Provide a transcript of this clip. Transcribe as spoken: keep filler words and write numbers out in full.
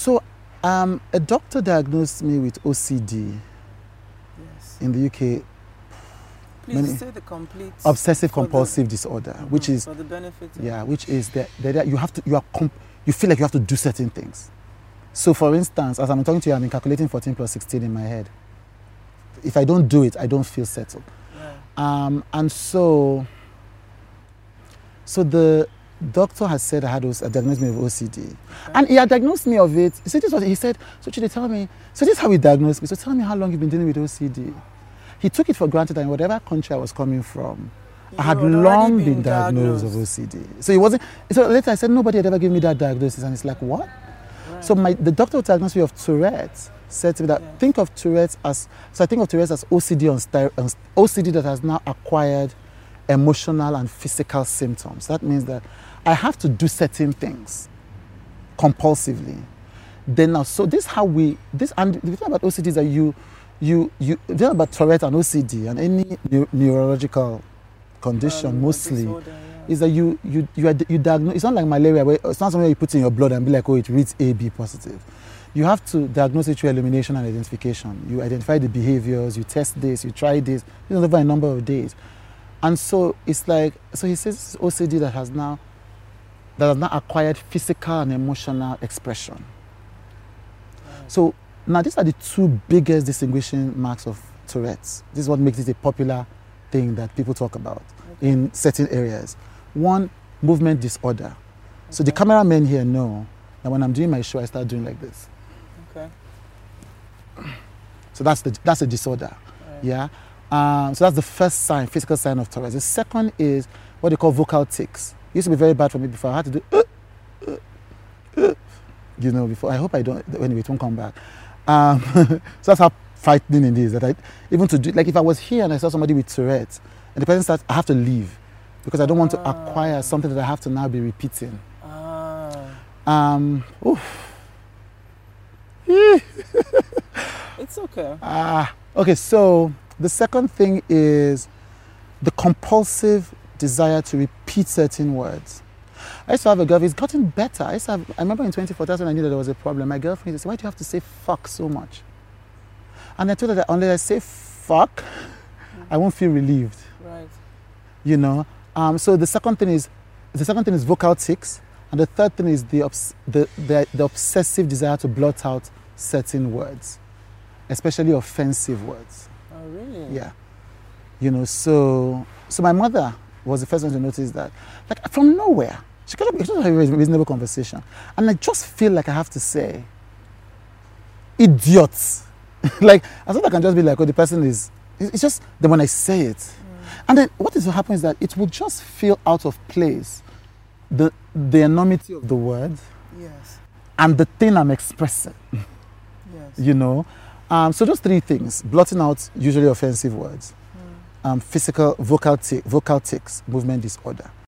So, um, a doctor diagnosed me with O C D Yes. in the U K. Please Many- say the complete. Obsessive for the- compulsive disorder, Mhm, which is for the benefit. of- yeah, which is that, that you have to you are comp- you feel like you have to do certain things. So, for instance, as I'm talking to you, I'm calculating fourteen plus sixteen in my head. If I don't do it, I don't feel settled. Yeah. Um, and so, so the doctor has said I had a diagnosed me with O C D, Okay. and he had diagnosed me of it. So this is what he said. So they tell me. So this is how he diagnosed me. So tell me how long you've been dealing with O C D. He took it for granted that in whatever country I was coming from, I You had had long already been diagnosed of O C D. So it wasn't. So later I said nobody had ever given me that diagnosis, and it's like what? Right. So my the doctor who diagnosed me of Tourette's said to me that Yeah. think of Tourette's as so I think of Tourette's as O C D on sti- on st- O C D that has now acquired emotional and physical symptoms. That means that I have to do certain things compulsively. Then now, so this is how we this and the thing about O C D is that you you you the thing about Tourette and O C D and any neu- neurological condition Um, mostly disorder, yeah. is that you you you, are, you diagnose. It's not like malaria where it's not something you put in your blood and be like, oh, it reads A B positive. You have to diagnose it through elimination and identification. You identify the behaviors, you test this, you try this, you know, over a number of days. And so it's like, so he says it's O C D that has now that has now acquired physical and emotional expression. Right. So now these are the two biggest distinguishing marks of Tourette's. This is what makes it a popular thing that people talk about Okay. in certain areas. One, movement disorder. So the Okay. cameramen here know that when I'm doing my show, I start doing like this. Okay. So that's the that's a disorder. Right. Yeah. Um, so that's the first sign, physical sign of Tourette's. The second is what they call vocal tics. It used to be very bad for me before. I had to do, uh, uh, uh, you know, before. I hope I don't. Anyway, it won't come back. Um, so that's how frightening it is. That I even to do like if I was here and I saw somebody with Tourette's and the person starts, I have to leave because I don't want to Ah. acquire something that I have to now be repeating. Ah. Um, oof. It's okay. Ah, okay, so the second thing is the compulsive desire to repeat certain words. I used to have a girlfriend, it's gotten better. I used to have, I remember in twenty fourteen, that's when I knew that there was a problem. My girlfriend said, why do you have to say fuck so much? And I told her that unless I say fuck, I won't feel relieved, Right. you know? Um, so the second thing is, the second thing is vocal tics, and the third thing is the, obs- the, the, the obsessive desire to blot out certain words, especially offensive words. Oh, really? Yeah. You know, so so my mother was the first one to notice that. Like from nowhere. She could have, have a reasonable conversation. And I just feel like I have to say, idiots. Like, I thought I can just be like, oh, the person is, it's just, then when I say it. Mm. And then what is to happen is that it will just feel out of place. The, the enormity of the word Yes. and the thing I'm expressing, Yes. you know. Um, so those three things, blotting out usually offensive words, Mm. um, physical, vocal, tic, vocal tics, movement disorder.